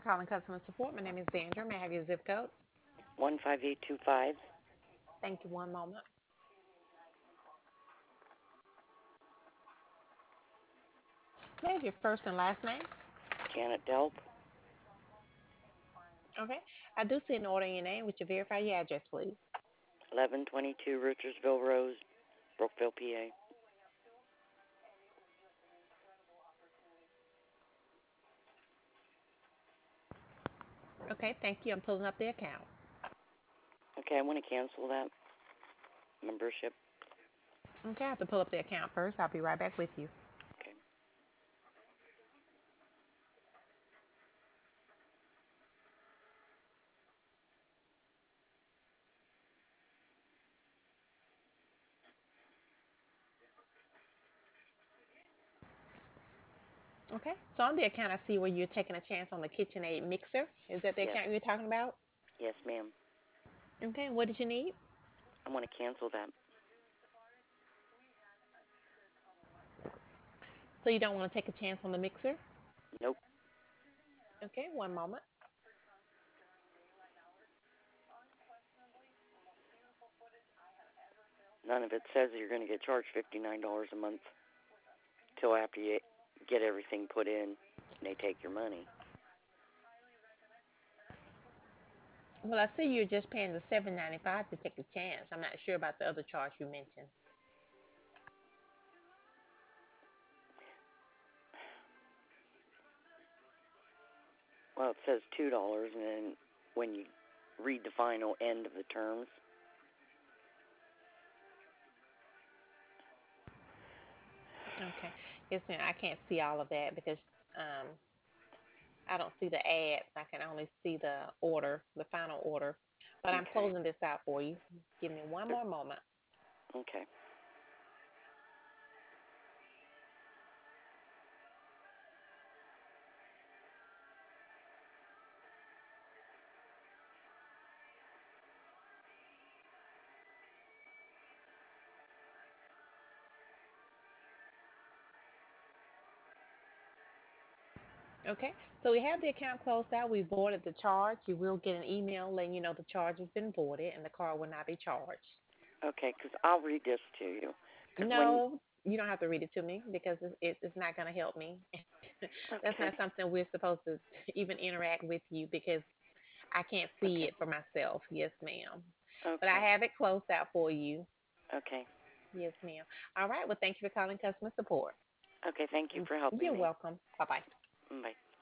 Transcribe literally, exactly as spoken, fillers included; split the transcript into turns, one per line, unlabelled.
calling customer support. My name is Sandra. May I have your zip code?
one five eight two five.
Thank you. One moment. May I have your first and last name?
Janet Delp,
Okay. I do see an order in your name. Would you verify your address, please?
eleven twenty-two Richardsville Rose, Brookville, P A.
Okay. Thank you. I'm pulling up the account.
Okay, I want to cancel that membership.
Okay. I have to pull up the account first. I'll be right back with you.
Okay.
Okay. So on the account, I see where you're taking a chance on the KitchenAid mixer. Is that the
Yes.
account you're talking about?
Yes, ma'am.
Okay. What did you need?
I want to cancel that.
So you don't want to take a chance on the mixer?
Nope.
Okay. One moment.
None of it says that you're going to get charged fifty-nine dollars a month till after you get everything put in and they take your money.
Well, I see you're just paying the seven ninety-five to take a chance. I'm not sure about the other charge you mentioned.
Well, it says two dollars, and then when you read the final end of the terms,
Okay. Yes, ma'am. I can't see all of that because um, I don't see the ads. I can only see the order, the final order. But I'm
okay.
closing this out for you. Give me one more moment.
Okay.
Okay. So we have the account closed out. We voided the charge. You will get an email letting you know the charge has been voided and the car will not be charged.
Okay, because I'll read this to you. Because when,
No, you don't have to read it to me because it's, it, it's not going to help me. That's
okay,
not something we're supposed to even interact with you because I can't see
okay,
it for myself. Yes, ma'am. But I
okay,
have it closed out for you.
okay,
Yes, ma'am. All right. Well, thank you for calling customer support.
okay, thank you
Mm,
for helping
You're
me.
welcome. Bye bye.
Bye.